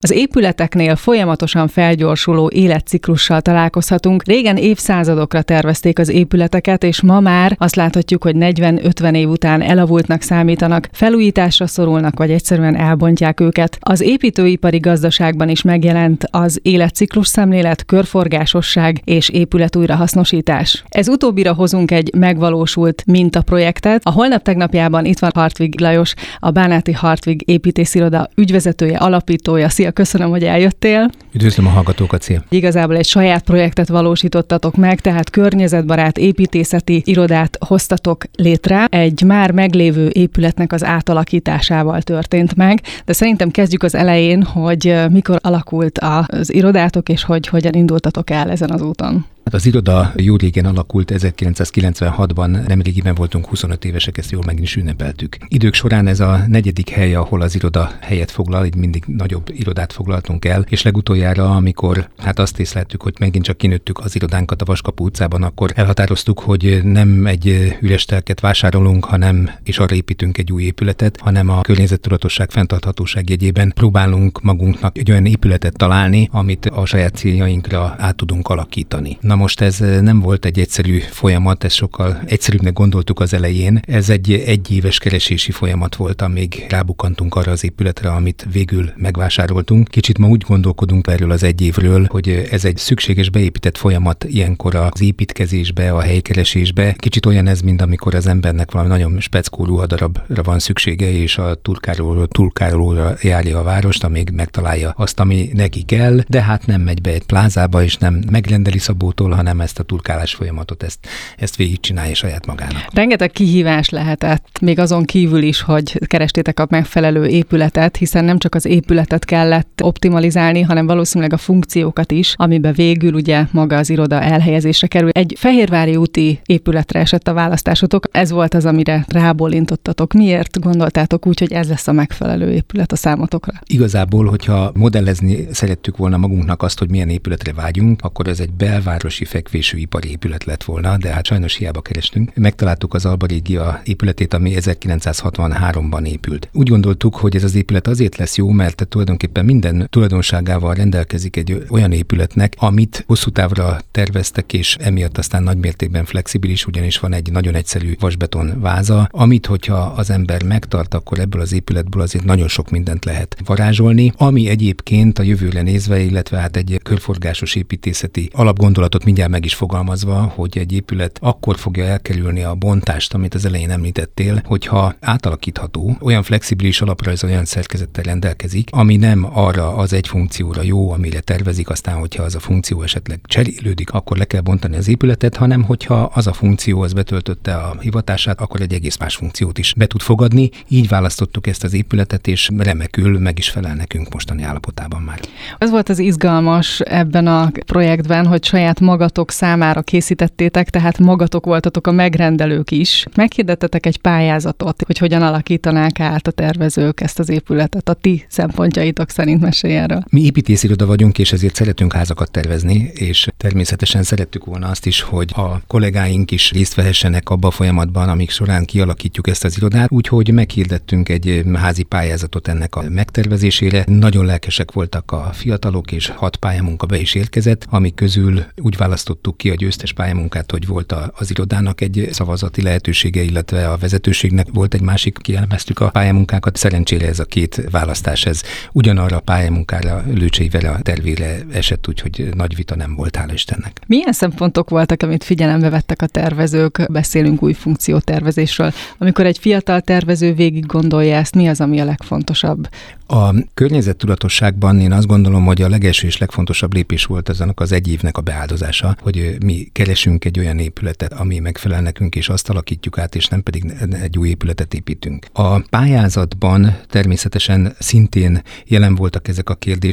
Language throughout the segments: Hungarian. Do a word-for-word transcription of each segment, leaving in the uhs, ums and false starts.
Az épületeknél folyamatosan felgyorsuló életciklussal találkozhatunk. Régen évszázadokra tervezték az épületeket, és ma már azt láthatjuk, hogy negyven-ötven év után elavultnak számítanak, felújításra szorulnak, vagy egyszerűen elbontják őket. Az építőipari gazdaságban is megjelent az életciklus szemlélet, körforgásosság és épület újrahasznosítás. Ez utóbbira hozunk egy megvalósult mintaprojektet. A holnap tegnapjában itt van Hartwig Lajos, a Bánáti Hartwig építésziroda ügyvezetője, alapítója. Szia, köszönöm, hogy eljöttél. Üdvözlöm a hallgatókat, szia. Igazából egy saját projektet valósítottatok meg, tehát környezetbarát építészeti irodát hoztatok létre. Egy már meglévő épületnek az átalakításával történt meg, de szerintem kezdjük az elején, hogy mikor alakult az irodátok, és hogy hogyan indultatok el ezen az úton. Hát az iroda jó régen alakult, ezerkilencszázkilencvenhatban, nemrégiben voltunk huszonöt évesek, ezt jól meg is ünnepeltük. Idők során ez a negyedik hely, ahol az iroda helyet foglal, így mindig nagyobb irodát foglaltunk el, és legutoljára, amikor hát azt észleltük, hogy megint csak kinőttük az irodánkat a Vaskapu utcában, akkor elhatároztuk, hogy nem egy üres telket vásárolunk, hanem és arra építünk egy új épületet, hanem a környezettudatosság, fenntarthatóság jegyében próbálunk magunknak egy olyan épületet találni, amit a saját céljainkra át tudunk alakítani. Na most ez nem volt egy egyszerű folyamat, ez sokkal egyszerűbbnek gondoltuk az elején. Ez egy egyéves keresési folyamat volt, amíg rábukkantunk arra az épületre, amit végül megvásároltunk. Kicsit ma úgy gondolkodunk erről az egy évről, hogy ez egy szükséges beépített folyamat ilyenkor az építkezésbe, a helykeresésbe. Kicsit olyan ez, mint amikor az embernek valami nagyon speckó ruhadarabra van szüksége, és a turkálóról turkálóra járja a várost, amíg megtalálja azt, ami neki kell, de hát nem megy be egy plázába, és nem megrendeli szabótól, hanem ezt a turkálás folyamatot, ezt, ezt végigcsinálja saját magának. Rengeteg kihívás lehetett, még azon kívül is, hogy kerestétek a megfelelő épületet, hiszen nem csak az épületet kellett optimalizálni, hanem valószínűleg a funkciókat is, amiben végül ugye maga az iroda elhelyezésre kerül. Egy Fehérvári úti épületre esett a választásotok, ez volt az, amire rábólintottatok. Miért gondoltátok úgy, hogy ez lesz a megfelelő épület a számotokra? Igazából, hogyha modellezni szerettük volna magunknak azt, hogy milyen épületre vágyunk, akkor ez egy belváros fekvésű ipari épület lett volna, de hát sajnos hiába kerestünk. Megtaláltuk az Alba Régia épületét, ami ezerkilencszázhatvanháromban épült. Úgy gondoltuk, hogy ez az épület azért lesz jó, mert tulajdonképpen minden tulajdonságával rendelkezik egy olyan épületnek, amit hosszú távra terveztek, és emiatt aztán nagymértékben flexibilis, ugyanis van egy nagyon egyszerű vasbeton váza, amit, hogyha az ember megtart, akkor ebből az épületből azért nagyon sok mindent lehet varázsolni, ami egyébként a jövőre nézve, illetve hát egy körforgásos építészeti alapgondolatot mindjárt meg is fogalmazva, hogy egy épület akkor fogja elkerülni a bontást, amit az elején említettél, hogyha átalakítható, olyan flexibilis alaprajz, olyan szerkezettel rendelkezik, ami nem arra az egy funkcióra jó, amire tervezik, aztán, hogyha az a funkció esetleg cserélődik, akkor le kell bontani az épületet, hanem hogyha az a funkció az betöltötte a hivatását, akkor egy egész más funkciót is be tud fogadni. Így választottuk ezt az épületet, és remekül meg is felel nekünk mostani állapotában már. Az volt az izgalmas ebben a projektben, hogy saját magatok számára készítettétek, tehát magatok voltatok a megrendelők is. Meghirdettetek egy pályázatot, hogy hogyan alakítanák át a tervezők ezt az épületet. A ti szempontjaitok szerint mesélj erről. Mi építésziroda vagyunk, és ezért szeretünk házakat tervezni, és természetesen szerettük volna azt is, hogy a kollégáink is részt vehessenek abba a folyamatban, amik során kialakítjuk ezt az irodát, úgyhogy meghirdettünk egy házi pályázatot ennek a megtervezésére. Nagyon lelkesek voltak a fiatalok, és hat pályamunka be is érkezett, amik közül úgy választottuk ki a győztes pályamunkát, hogy volt a, az irodának egy szavazati lehetősége, illetve a vezetőségnek volt egy másik, kielemeztük a pályamunkákat. Szerencsére ez a két választás, ez ugyanarra a pályamunkára, Lőcsei Vera tervére esett, úgyhogy nagy vita nem volt, hála Istennek. Milyen szempontok voltak, amit figyelembe vettek a tervezők? Beszélünk új funkciótervezésről. Amikor egy fiatal tervező végig gondolja ezt, mi az, ami a legfontosabb? A környezettudatosságban én azt gondolom, hogy a legelső és legfontosabb lépés volt azonnak az egy évnek a beáldozása, hogy mi keresünk egy olyan épületet, ami megfelel nekünk, és azt alakítjuk át, és nem pedig egy új épületet építünk. A pályázatban természetesen szintén jelen voltak ezek a kérdések, de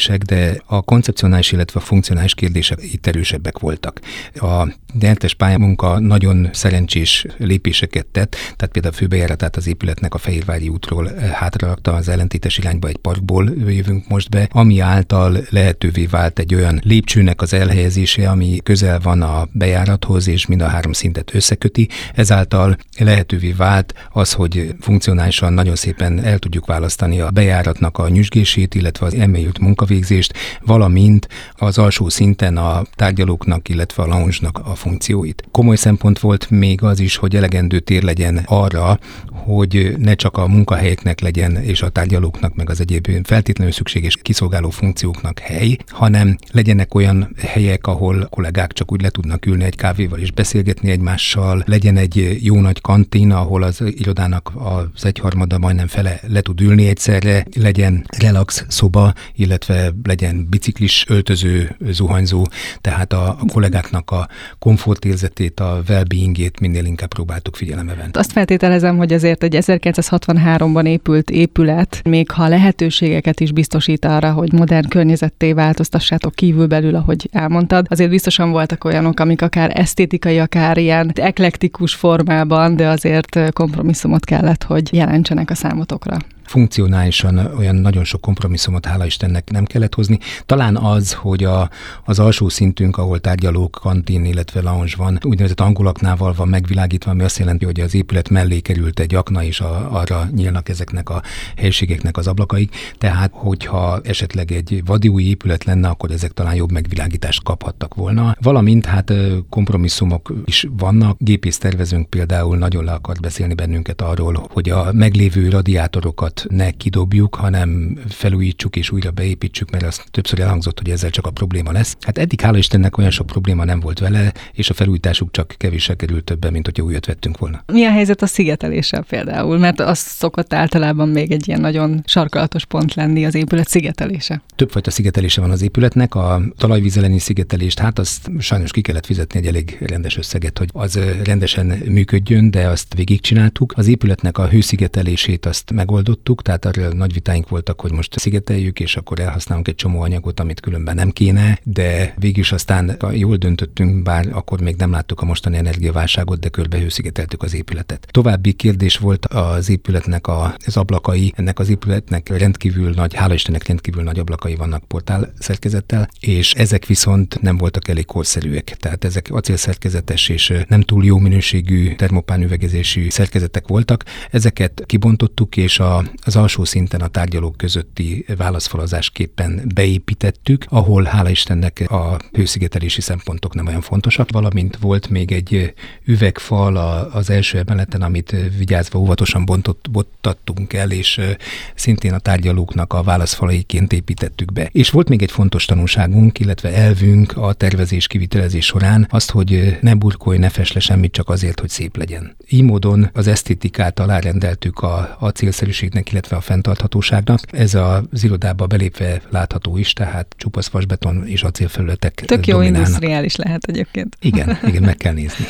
de a koncepcionális, illetve a funkcionális kérdések itt erősebbek voltak. A nyertes pályamunka nagyon szerencsés lépéseket tett, tehát például a főbejáratát az épületnek a Fehérvári útról hátrarakta, az ellentétes irányba egy parkból jövünk most be, ami által lehetővé vált egy olyan lépcsőnek az elhelyezése, ami közel van a bejárathoz, és mind a három szintet összeköti. Ezáltal lehetővé vált az, hogy funkcionálisan nagyon szépen el tudjuk választani a bejáratnak a nyüzsgését, illetve az elmélyült munkavégzést, valamint az alsó szinten a tárgyalóknak, illetve a lounge-nak a funkcióit. Komoly szempont volt még az is, hogy elegendő tér legyen arra, hogy ne csak a munkahelyeknek legyen, és a tárgyalóknak, meg az egyéb feltétlenül szükséges kiszolgáló funkcióknak hely, hanem legyenek olyan helyek, ahol kollégák csak úgy le tudnak ülni egy kávéval és beszélgetni egymással, legyen egy jó nagy kantin, ahol az irodának az egyharmada, majdnem fele le tud ülni egyszerre, legyen relax szoba, illetve legyen biciklis öltöző, zuhanyzó, tehát a, a kollégáknak a komfortérzetét, a well-beingét minél inkább próbáltuk figyelembe venni. Azt feltételezem, hogy azért egy ezerkilencszázhatvanháromban épült épület, még ha lehetőségeket is biztosít arra, hogy modern környezetté változtassátok kívülbelül, ahogy elmondtad, azért biztosan voltak olyanok, amik akár esztétikai, akár ilyen eklektikus formában, de azért kompromisszumot kellett, hogy jelentsenek a számotokra. Funkcionálisan olyan nagyon sok kompromisszumot, hála Istennek, nem kellett hozni. Talán az, hogy a, az alsó szintünk, ahol tárgyalók, kantin, illetve lounge van, úgynevezett angolaknával van megvilágítva, ami azt jelenti, hogy az épület mellé került egy akna, és a, arra nyílnak ezeknek a helyiségeknek az ablakai. Tehát, hogyha esetleg egy vadiúj épület lenne, akkor ezek talán jobb megvilágítást kaphattak volna. Valamint hát kompromisszumok is vannak. Gépésztervezőnk például nagyon le akart beszélni bennünket arról, hogy a meglévő radiátorokat ne kidobjuk, hanem felújítsuk és újra beépítsük, mert azt többször elhangzott, hogy ezzel csak a probléma lesz. Hát eddig hála Istennek olyan sok probléma nem volt vele, és a felújításuk csak kevéssel került többen, mint hogyha újat vettünk volna. Mi a helyzet a szigeteléssel például? Mert az szokott általában még egy ilyen nagyon sarkalatos pont lenni, az épület szigetelése. Többfajta szigetelése van az épületnek. A talajvíz elleni szigetelést, hát azt sajnos ki kellett fizetni egy elég rendes összeget, hogy az rendesen működjön, de azt végigcsináltuk. Az épületnek a hőszigetelését azt megoldottuk, tehát arra nagy vitáink voltak, hogy most szigeteljük, és akkor elhasználunk egy csomó anyagot, amit különben nem kéne, de végül is aztán jól döntöttünk, bár akkor még nem láttuk a mostani energiaválságot, de körbe hőszigeteltük az épületet. További kérdés volt az épületnek a, az ablakai. Ennek az épületnek rendkívül nagy, hála Istennek rendkívül nagy ablakai vannak portál szerkezettel, és ezek viszont nem voltak elég korszerűek. Tehát ezek acélszerkezetes és nem túl jó minőségű termopán üvegezésű szerkezetek voltak. Ezeket kibontottuk, és a az alsó szinten a tárgyalók közötti válaszfalazásképpen beépítettük, ahol hála Istennek a hőszigetelési szempontok nem olyan fontosak, valamint volt még egy üvegfal az első emeleten, amit vigyázva óvatosan bontott, bottattunk el, és szintén a tárgyalóknak a válaszfalaiként építettük be. És volt még egy fontos tanulságunk, illetve elvünk a tervezés kivitelezés során, azt, hogy ne burkolj, ne fess le semmit csak azért, hogy szép legyen. Így módon az esztétikát alárendeltük a, a célszerűségnek, illetve a fenntarthatóságnak. Ez az irodába belépve látható is, tehát csupasz vasbeton és acélfelületek Tök jó dominálnak. Industriális lehet egyébként. Igen, igen, meg kell nézni.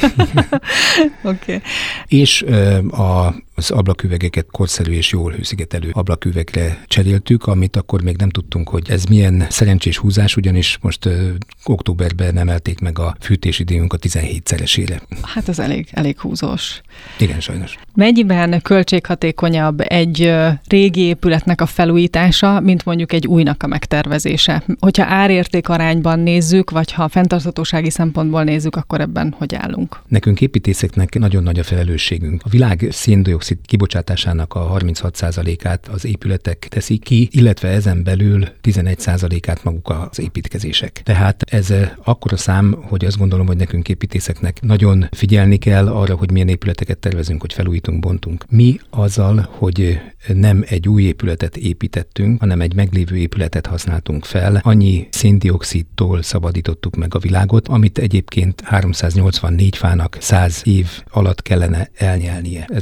Oké. Okay. És a az ablaküvegeket korszerű és jól hőszigetelő ablaküvegre cseréltük, amit akkor még nem tudtunk, hogy ez milyen szerencsés húzás, ugyanis most ö, októberben emelték meg a fűtésidőnk a tizenhétszeresére. Hát az elég, elég húzós. Igen, sajnos. Mennyiben költséghatékonyabb egy ö, régi épületnek a felújítása, mint mondjuk egy újnak a megtervezése? Hogyha árérték arányban nézzük, vagy ha fenntarthatósági szempontból nézzük, akkor ebben hogy állunk? Nekünk építészeknek nagyon nagy a felelősségünk. A világ széndioxid kibocsátásának a harminchat százalékát az épületek teszik ki, illetve ezen belül tizenegy százalékát maguk az építkezések. Tehát ez akkora szám, hogy azt gondolom, hogy nekünk építészeknek nagyon figyelni kell arra, hogy milyen épületeket tervezünk, hogy felújítunk, bontunk. Mi azzal, hogy nem egy új épületet építettünk, hanem egy meglévő épületet használtunk fel, annyi széndioxidtól szabadítottuk meg a világot, amit egyébként háromszáznyolcvannégy fának száz év alatt kellene elnyelnie. Ez a szám ez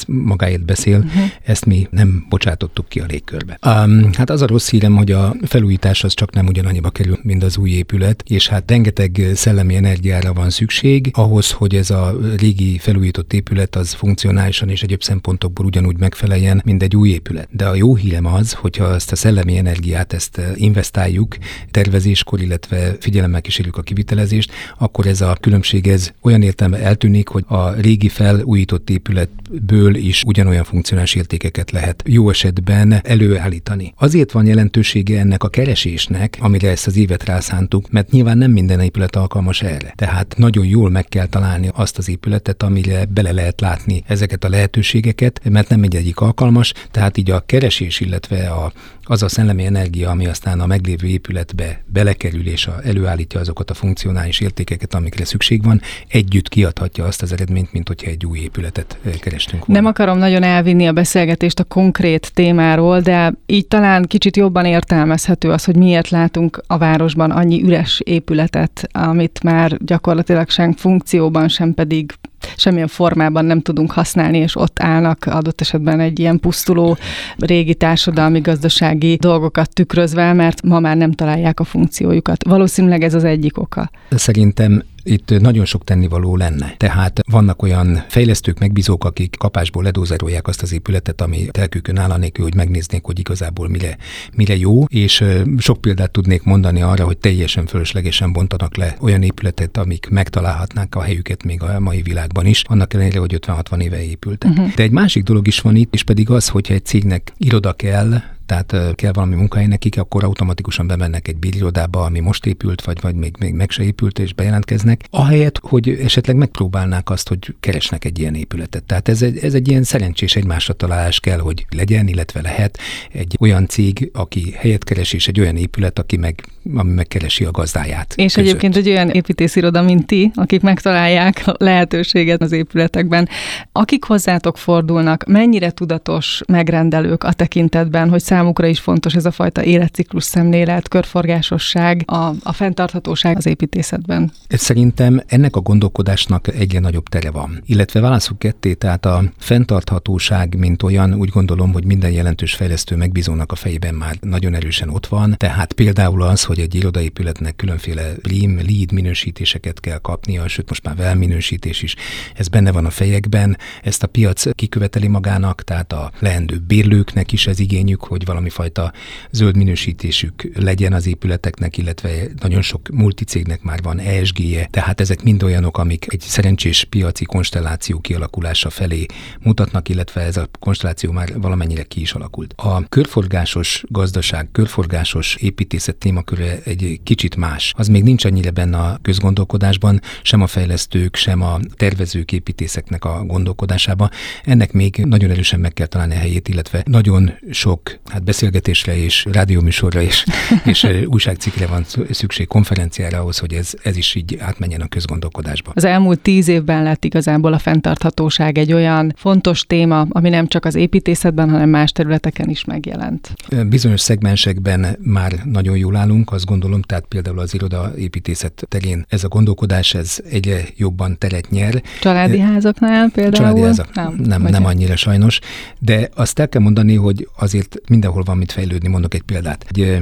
magáért beszél, uh-huh. ezt mi nem bocsátottuk ki a légkörbe. Um, hát az a rossz hírem, hogy a felújítás az csak nem ugyanannyiba kerül, mint az új épület, és hát rengeteg szellemi energiára van szükség ahhoz, hogy ez a régi felújított épület az funkcionálisan és egyéb szempontokból ugyanúgy megfeleljen, mint egy új épület. De a jó hírem az, hogyha ezt a szellemi energiát, ezt investáljuk tervezéskor, illetve figyelemmel kísérjük a kivitelezést, akkor ez a különbség ez olyan értelemben eltűnik, hogy a régi felújított épületből is ugyanolyan funkcionális értékeket lehet jó esetben előállítani. Azért van jelentősége ennek a keresésnek, amire ezt az évet rászántuk, mert nyilván nem minden épület alkalmas erre. Tehát nagyon jól meg kell találni azt az épületet, amire bele lehet látni ezeket a lehetőségeket, mert nem mindegyik alkalmas, tehát így a keresés, illetve a az a szellemi energia, ami aztán a meglévő épületbe belekerül és a, előállítja azokat a funkcionális értékeket, amikre szükség van, együtt kiadhatja azt az eredményt, mint hogyha egy új épületet kerestünk volna. Nem akarom nagyon elvinni a beszélgetést a konkrét témáról, de így talán kicsit jobban értelmezhető az, hogy miért látunk a városban annyi üres épületet, amit már gyakorlatilag sem funkcióban, sem pedig semmilyen formában nem tudunk használni, és ott állnak adott esetben egy ilyen pusztuló régi társadalmi, gazdasági dolgokat tükrözve, mert ma már nem találják a funkciójukat. Valószínűleg ez az egyik oka. Szerintem itt nagyon sok tennivaló lenne. Tehát vannak olyan fejlesztők, megbízók, akik kapásból ledózerolják azt az épületet, ami telkükön áll anélkül, hogy megnéznék, hogy igazából mire, mire jó, és sok példát tudnék mondani arra, hogy teljesen fölöslegesen bontanak le olyan épületet, amik megtalálhatnák a helyüket még a mai világban is, annak ellenére, hogy ötven-hatvan éve épültek. Uh-huh. De egy másik dolog is van itt, és pedig az, hogyha egy cégnek iroda kell, tehát kell valami munkahely nekik, akkor automatikusan bemennek egy bérirodába, ami most épült, vagy, vagy még, még meg se épült, és bejelentkeznek, ahelyett, hogy esetleg megpróbálnák azt, hogy keresnek egy ilyen épületet. Tehát ez egy, ez egy ilyen szerencsés egymásra találás kell, hogy legyen, illetve lehet egy olyan cég, aki helyet keres, és egy olyan épület, aki meg, ami megkeresi a gazdáját. És között. Egyébként egy olyan építésziroda, mint ti, akik megtalálják a lehetőséget az épületekben. Akik hozzátok fordulnak, mennyire tudatos megrendelők a tekintetben, hogy számukra is fontos ez a fajta életciklus szemlélet, körforgásosság, a, a fenntarthatóság az építészetben? Szerintem ennek a gondolkodásnak egyre nagyobb tere van. Illetve válaszuk ketté, tehát a fenntarthatóság, mint olyan, úgy gondolom, hogy minden jelentős fejlesztő megbízónak a fejében már nagyon erősen ott van. Tehát például az, hogy egy irodaépületnek különféle BREEAM, LEED minősítéseket kell kapnia, sőt most már WELL minősítés is, ez benne van a fejekben, ezt a piac kiköveteli magának, tehát a leendő bérlőknek is ez igényük, hogy valami fajta zöld minősítésük legyen az épületeknek, illetve nagyon sok multicégnek már van E S G-je, tehát ezek mind olyanok, amik egy szerencsés piaci konstelláció kialakulása felé mutatnak, illetve ez a konstelláció már valamennyire ki is alakult. A körforgásos gazdaság, körforgásos építészet témaköre egy kicsit más. Az még nincs annyira benne a közgondolkodásban, sem a fejlesztők, sem a tervezők, építészeknek a gondolkodásában. Ennek még nagyon erősen meg kell találni a helyét, illetve nagyon sok hát beszélgetésre és rádióműsorra és, és újságcikkre van szükség, konferenciára ahhoz, hogy ez, ez is így átmenjen a közgondolkodásba. Az elmúlt tíz évben lett igazából a fenntarthatóság egy olyan fontos téma, ami nem csak az építészetben, hanem más területeken is megjelent. Bizonyos szegmensekben már nagyon jól állunk, azt gondolom, tehát például az irodaépítészet terén ez a gondolkodás, ez egyre jobban teret nyer. Családi házaknál például? Családi házak nem, nem, nem annyira sajnos, de azt el kell mondani, hogy azért mindenhol van mit fejlődni, mondok egy példát. Egy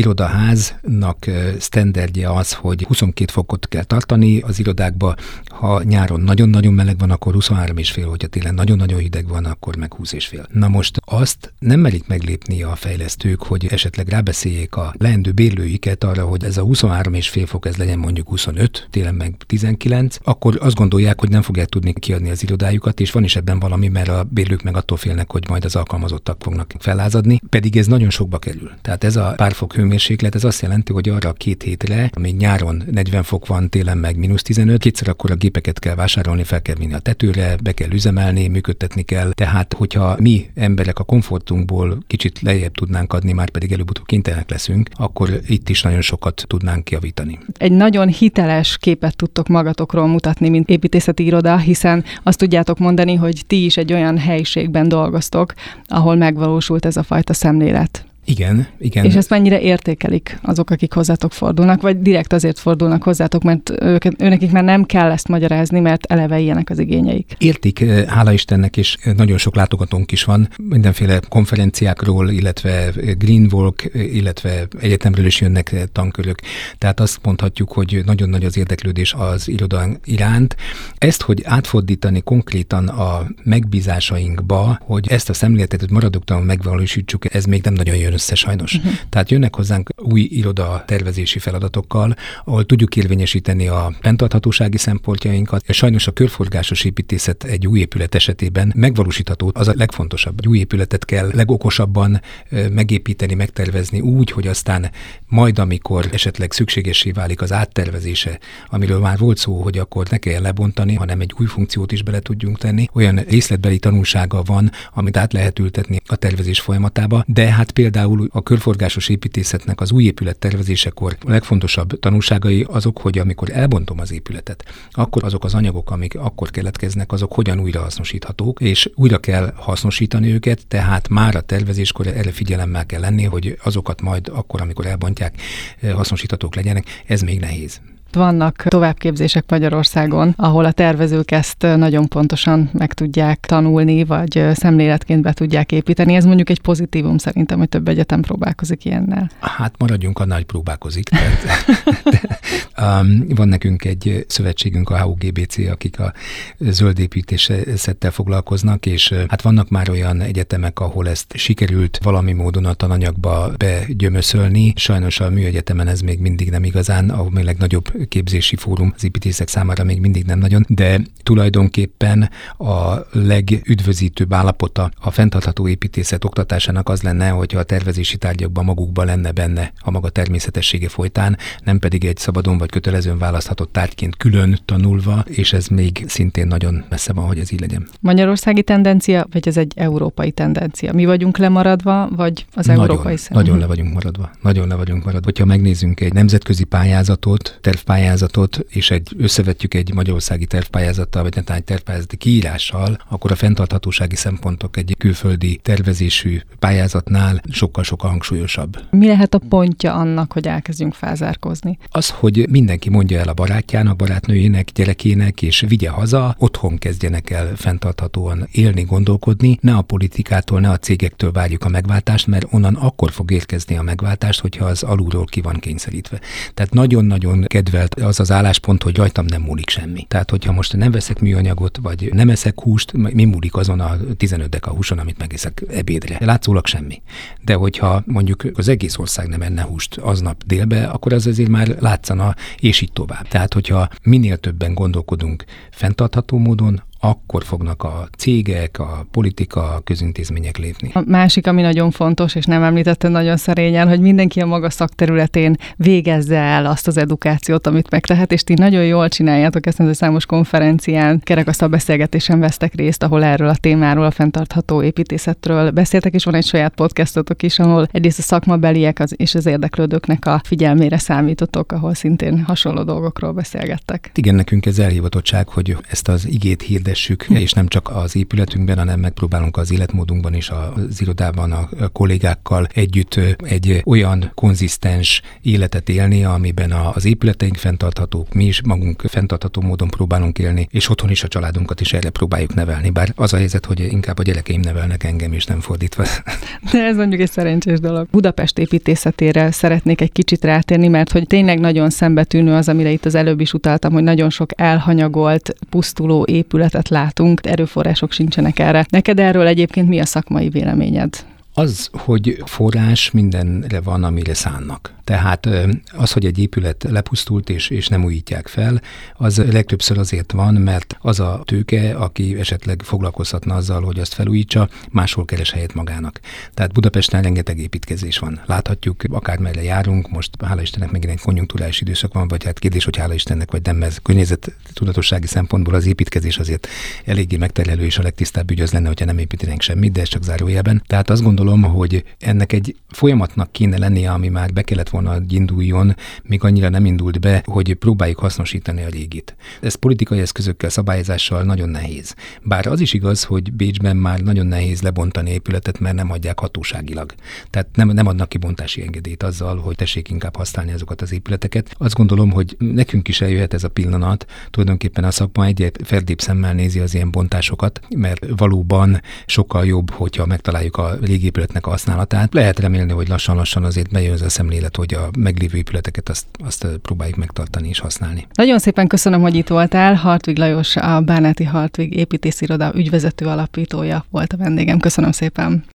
irodaháznak sztenderdje az, hogy huszonkét fokot kell tartani az irodákba, ha nyáron nagyon-nagyon meleg van, akkor huszonhárom és fél, hogyha télen nagyon-nagyon hideg van, akkor meg húsz és fél. Na most azt nem merik meglépni a fejlesztők, hogy esetleg rábeszéljék a leendő bérlőiket arra, hogy ez a huszonhárom és fél fok, ez legyen mondjuk huszonöt, télen meg tizenkilenc, akkor azt gondolják, hogy nem fogják tudni kiadni az irodájukat, és van is ebben valami, mert a bérlők meg attól félnek, hogy majd az alkalmazottak fognak fellázadni, pedig ez nagyon sokba kerül. Tehát ez a pár fok hőmérséklet, ez azt jelenti, hogy arra a két hétre, amíg nyáron negyven fok van, télen meg mínusz tizenöt, kétszer akkor a gépeket kell vásárolni, fel kell vinni a tetőre, be kell üzemelni, működtetni kell. Tehát, hogyha mi emberek a komfortunkból kicsit lejjebb tudnánk adni, már pedig előbb-utóbb kénytelenek leszünk, akkor itt is nagyon sokat tudnánk javítani. Egy nagyon hiteles képet tudtok magatokról mutatni, mint építészeti iroda, hiszen azt tudjátok mondani, hogy ti is egy olyan helyiségben dolgoztok, ahol megvalósult ez a fajta szemlélet. Igen, igen. És ezt mennyire értékelik azok, akik hozzátok fordulnak, vagy direkt azért fordulnak hozzátok, mert őket, őnekik már nem kell ezt magyarázni, mert eleve ilyenek az igényeik. Értik, hála Istennek, és nagyon sok látogatónk is van, mindenféle konferenciákról, illetve Green Walk, illetve egyetemről is jönnek tankörök. Tehát azt mondhatjuk, hogy nagyon nagy az érdeklődés az iroda iránt. Ezt, hogy átfordítani konkrétan a megbízásainkba, hogy ezt a szemléletet maradoktalanul megvalósítsuk, ez még nem nagyon jön össze sajnos. Uh-huh. Tehát jönnek hozzánk új iroda tervezési feladatokkal, ahol tudjuk érvényesíteni a fenntarthatósági szempontjainkat. Sajnos a körforgásos építészet egy új épület esetében megvalósítható, az a legfontosabb. Egy új épületet kell legokosabban megépíteni, megtervezni úgy, hogy aztán majd, amikor esetleg szükségessé válik az áttervezése, amiről már volt szó, hogy akkor ne kell lebontani, hanem egy új funkciót is bele tudjunk tenni. Olyan részletbeli tanulsága van, amit át lehet ültetni a tervezés folyamatába, de hát például a körforgásos építészetnek az új épület tervezésekor a legfontosabb tanulságai azok, hogy amikor elbontom az épületet, akkor azok az anyagok, amik akkor keletkeznek, azok hogyan újra hasznosíthatók, és újra kell hasznosítani őket, tehát már a tervezéskor erre figyelemmel kell lenni, hogy azokat majd akkor, amikor elbontják, hasznosíthatók legyenek. Ez még nehéz. Vannak továbbképzések Magyarországon, ahol a tervezők ezt nagyon pontosan meg tudják tanulni, vagy szemléletként be tudják építeni. Ez mondjuk egy pozitívum szerintem, hogy több egyetem próbálkozik ilyennel. Hát maradjunk annál, hogy próbálkozik. Tehát, de, um, van nekünk egy szövetségünk, a há u gé bé cé, akik a zöld építészettel foglalkoznak, és hát vannak már olyan egyetemek, ahol ezt sikerült valami módon a tananyagba begyömöszölni. Sajnos a műegyetemen ez még mindig nem igazán, a legnagyobb képzési fórum az építészek számára még mindig nem nagyon, de tulajdonképpen a legüdvözítőbb állapota a fenntartható építészet oktatásának az lenne, hogyha a tervezési tárgyakban magukban lenne benne a maga természetessége folytán, nem pedig egy szabadon vagy kötelezően választhatott tárgyként külön tanulva, és ez még szintén nagyon messze van, hogy ez így legyen. Magyarországi tendencia, vagy ez egy európai tendencia? Mi vagyunk lemaradva, vagy az nagyon, európai szem? Nagyon le vagyunk maradva. Nagyon le vagyunk maradva. Hogyha megnézzünk egy nemzetközi pályázatot, tervpályázatot, és egy, összevetjük egy magyarországi tervpályázattal, vagy netán egy tervpályázati kiírással, akkor a fenntarthatósági szempontok egy külföldi tervezésű pályázatnál sokkal-sokkal hangsúlyosabb. Mi lehet a pontja annak, hogy elkezdjünk felzárkózni? Az, hogy mindenki mondja el a barátjának, barátnőjének, gyerekének, és vigye haza, otthon kezdjenek el fenntarthatóan élni, gondolkodni, ne a politikától, ne a cégektől várjuk a megváltást, mert onnan akkor fog érkezni a megváltást, hogyha az alulról ki van kényszerítve. Tehát nagyon-nagyon kedvelt az az álláspont, hogy rajtam nem múlik semmi. Tehát, hogyha most nem veszek műanyagot, vagy nem eszek húst, mi múlik azon a tizenöt deka húson, amit megeszek ebédre? Látszólag semmi. De hogyha mondjuk az egész ország nem enne húst aznap délbe, akkor az azért már látszana, és így tovább. Tehát, hogyha minél többen gondolkodunk fenntartható módon, akkor fognak a cégek, a politika, a közintézmények lépni. A másik, ami nagyon fontos, és nem említettem nagyon szerényen, hogy mindenki a maga szakterületén végezze el azt az edukációt, amit megtehet, és ti nagyon jól csináljátok ezt, a számos konferencián, kerekasztal beszélgetésen vesztek részt, ahol erről a témáról, a fenntartható építészetről beszéltek, és van egy saját podcastotok is, ahol egyrészt a szakmabeliek az, és az érdeklődőknek a figyelmére számítotok, ahol szintén hasonló dolgokról beszélgettek. Igen, nekünk ez elhivatottság, hogy ezt az igét hirdet és nem csak az épületünkben, hanem megpróbálunk az életmódunkban is, az irodában a kollégákkal együtt egy olyan konzisztens életet élni, amiben az épületeink fenntarthatók, mi is magunk fenntartható módon próbálunk élni, és otthon is a családunkat is erre próbáljuk nevelni. Bár az a helyzet, hogy inkább a gyerekeim nevelnek engem, és nem fordítva. De ez mondjuk egy szerencsés dolog. Budapest építészetére szeretnék egy kicsit rátérni, mert hogy tényleg nagyon szembetűnő az, amire itt az előbb is utaltam, hogy nagyon sok elhanyagolt, pusztuló épületet látunk, erőforrások sincsenek erre. Neked erről egyébként mi a szakmai véleményed? Az, hogy forrás mindenre van, amire szánnak. Tehát az, hogy egy épület lepusztult és, és nem újítják fel, az legtöbbször azért van, mert az a tőke, aki esetleg foglalkozhatna azzal, hogy azt felújítsa, máshol keres helyet magának. Tehát Budapesten rengeteg építkezés van. Láthatjuk, akármerre járunk, most hála Istennek megint egy konjunkturális időszak van, vagy hát kérdés, hogy hála Istennek, vagy nem, ez környezettudatossági szempontból az építkezés azért eléggé megterhelő, és a legtisztább ügy az lenne, hogyha nem építenénk semmit, de ez csak zárójelben. Tehát azt gondolom, gondolom, hogy ennek egy folyamatnak kéne lennie, ami már be kellett volna, hogy induljon, még annyira nem indult be, hogy próbáljuk hasznosítani a régit. Ez politikai eszközökkel, szabályozással nagyon nehéz. Bár az is igaz, hogy Bécsben már nagyon nehéz lebontani épületet, mert nem adják hatóságilag. Tehát nem, nem adnak kibontási engedélyt azzal, hogy tessék inkább használni azokat az épületeket. Azt gondolom, hogy nekünk is eljöhet ez a pillanat. Tulajdonképpen a szakma egyre ferdébb szemmel nézi az ilyen bontásokat, mert valóban sokkal jobb, hogyha megtaláljuk a régi épületnek a használatát. Lehet remélni, hogy lassan-lassan azért bejön az a szemlélet, hogy a meglévő épületeket azt, azt próbáljuk megtartani és használni. Nagyon szépen köszönöm, hogy itt voltál. Hartwig Lajos, a Bárnáti Hartwig építésziroda ügyvezető alapítója volt a vendégem. Köszönöm szépen.